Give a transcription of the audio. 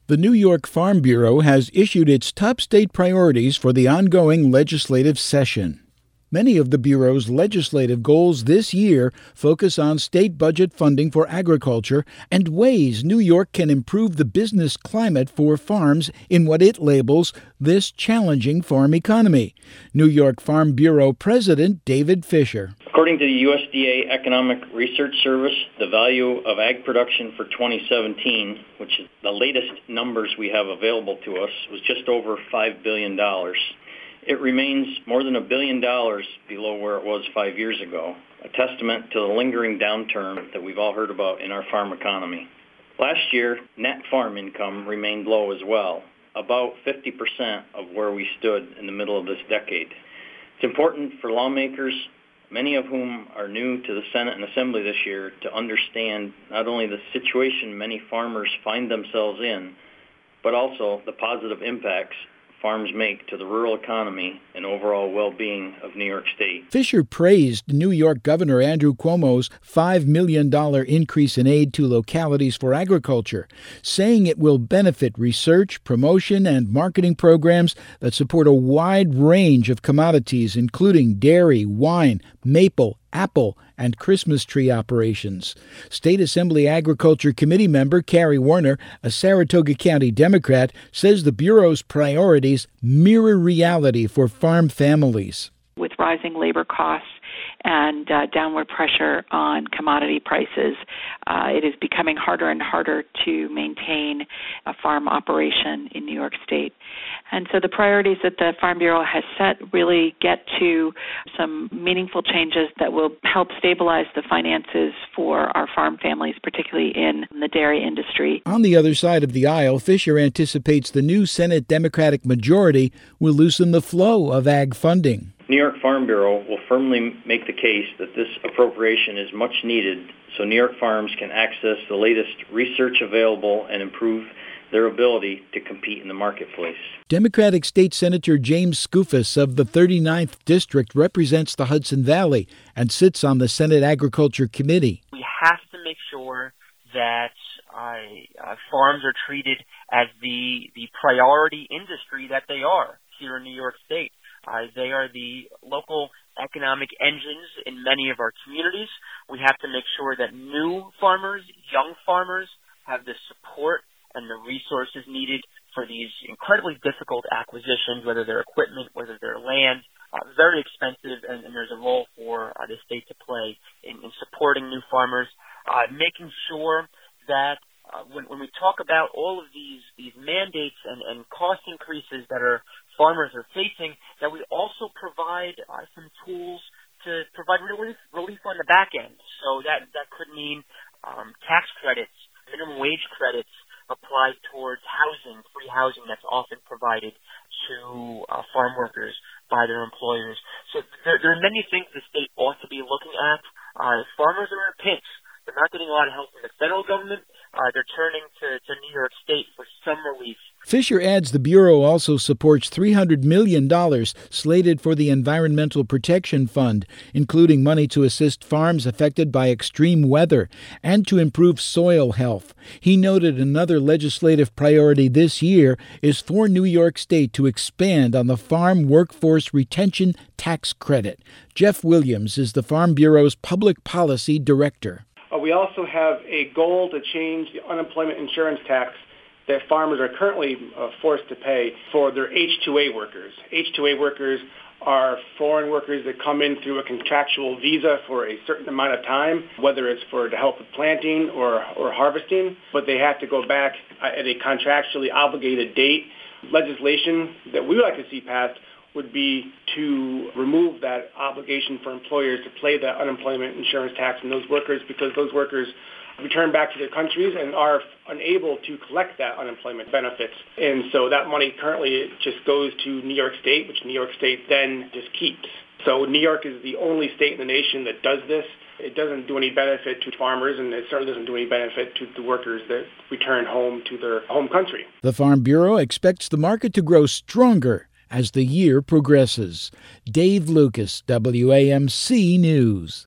The New York Farm Bureau has issued its top state priorities for the ongoing legislative session. Many of the Bureau's legislative goals this year focus on state budget funding for agriculture and ways New York can improve the business climate for farms in what it labels this challenging farm economy. New York Farm Bureau President David Fisher. According to the USDA Economic Research Service, the value of ag production for 2017, which is the latest numbers we have available to us, was just over $5 billion. It remains more than $1 billion below where it was 5 years ago, a testament to the lingering downturn that we've all heard about in our farm economy. Last year, net farm income remained low as well, about 50% of where we stood in the middle of this decade. It's important for lawmakers, many of whom are new to the Senate and Assembly this year, to understand not only the situation many farmers find themselves in, but also the positive impacts farms make to the rural economy and overall well-being of New York State. Fisher praised New York Governor Andrew Cuomo's $5 million increase in aid to localities for agriculture, saying it will benefit research, promotion, and marketing programs that support a wide range of commodities, including dairy, wine, maple, apple, and Christmas tree operations. State Assembly Agriculture Committee member Carrie Warner, a Saratoga County Democrat, says the Bureau's priorities mirror reality for farm families. With rising labor costs and downward pressure on commodity prices, it is becoming harder and harder to maintain a farm operation in New York State. And so the priorities that the Farm Bureau has set really get to some meaningful changes that will help stabilize the finances for our farm families, particularly in the dairy industry. On the other side of the aisle, Fisher anticipates the new Senate Democratic majority will loosen the flow of ag funding. New York Farm Bureau will firmly make the case that this appropriation is much needed so New York farms can access the latest research available and improve their ability to compete in the marketplace. Democratic State Senator James Skoufis of the 39th District represents the Hudson Valley and sits on the Senate Agriculture Committee. We have to make sure that farms are treated as the priority industry that they are here in New York State. They are the local economic engines in many of our communities. We have to make sure that new farmers, young farmers, have the support and the resources needed for these incredibly difficult acquisitions, whether they're equipment, whether they're land, very expensive, and there's a role for the state to play in supporting new farmers, making sure that when we talk about all of these mandates and cost increases that our farmers are facing, that we also provide some tools to provide relief on the back end. So that could mean tax credits, minimum wage credits applied towards housing, free housing that's often provided to farm workers by their employers. So there are many things the state ought to be looking at. Farmers are in a pinch. They're not getting a lot of help from the federal government. They're turning to New York State for some relief. Fisher adds the Bureau also supports $300 million slated for the Environmental Protection Fund, including money to assist farms affected by extreme weather and to improve soil health. He noted another legislative priority this year is for New York State to expand on the Farm Workforce Retention Tax Credit. Jeff Williams is the Farm Bureau's Public Policy Director. We also have a goal to change the unemployment insurance tax that farmers are currently forced to pay for their H-2A workers. H-2A workers are foreign workers that come in through a contractual visa for a certain amount of time, whether it's to help with planting or harvesting, but they have to go back at a contractually obligated date. Legislation that we would like to see passed would be to remove that obligation for employers to pay the unemployment insurance tax on those workers, because those workers return back to their countries and are unable to collect that unemployment benefits. And so that money currently just goes to New York State, which New York State then just keeps. So New York is the only state in the nation that does this. It doesn't do any benefit to farmers, and it certainly doesn't do any benefit to the workers that return home to their home country. The Farm Bureau expects the market to grow stronger as the year progresses. Dave Lucas, WAMC News.